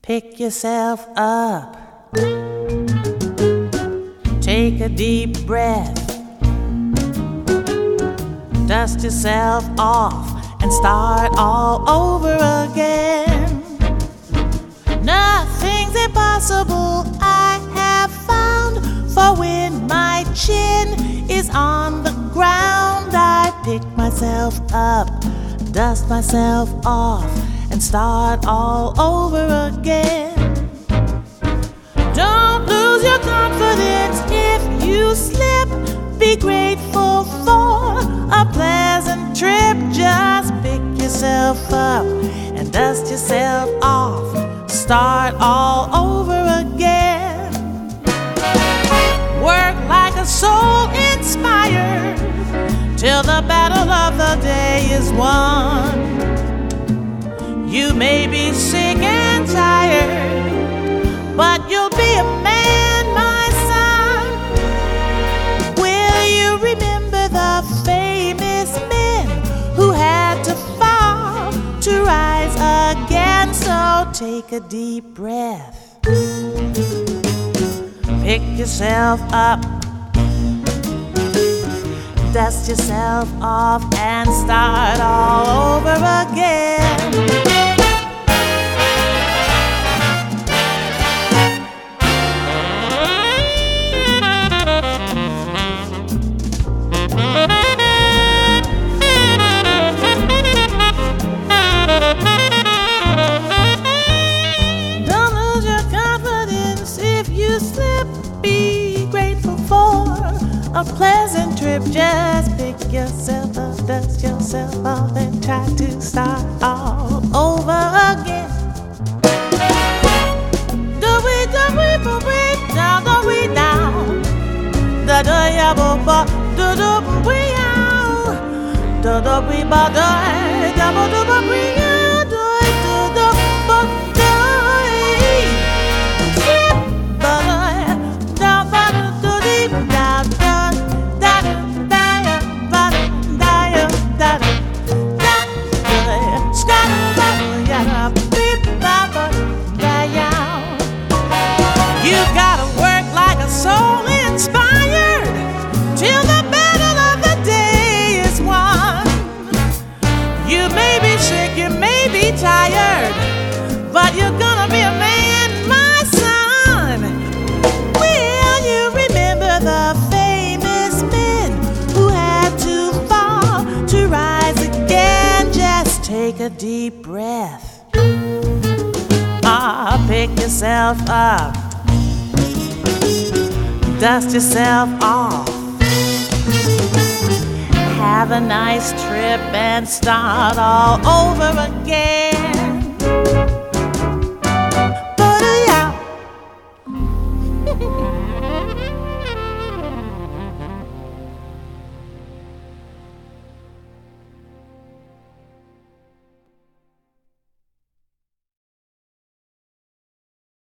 Pick yourself up. Take a deep breath. Dust yourself off and start all over again. Nothing's impossible, I have found. For when my chin is on the ground, I pick myself up, dust myself off, and start all over again. Don't lose your confidence if you slip. Be grateful for a pleasant trip. Just pick yourself up and dust yourself off. Start all over again. Work like a soul inspired till the battle of the day is won. You may be sick and tired, but you'll be a man, my son. Will you remember the famous men who had to fall to rise again? So take a deep breath. Pick yourself up. Dust yourself off and start all over again. Don't lose your confidence if you slip. Be grateful for a pleasant trip. Just pick yourself up, dust yourself off, and try to start all over again. Do we down, do we down? Da da ya bo ba, do we out? Do we ba da bo do ba we out? Do ba do. Ba da ba do di da da da da ya ba da ya da da da ska ba ya bi ba ba da ya. You gotta work like a soul inspired till the battle of the day is won. You may be sick, you may be tired, but you're gonna be a man, my son. Will you remember the famous men who had to fall to rise again? Just take a deep breath. Pick yourself up. Dust yourself off. Have a nice trip and start all over again.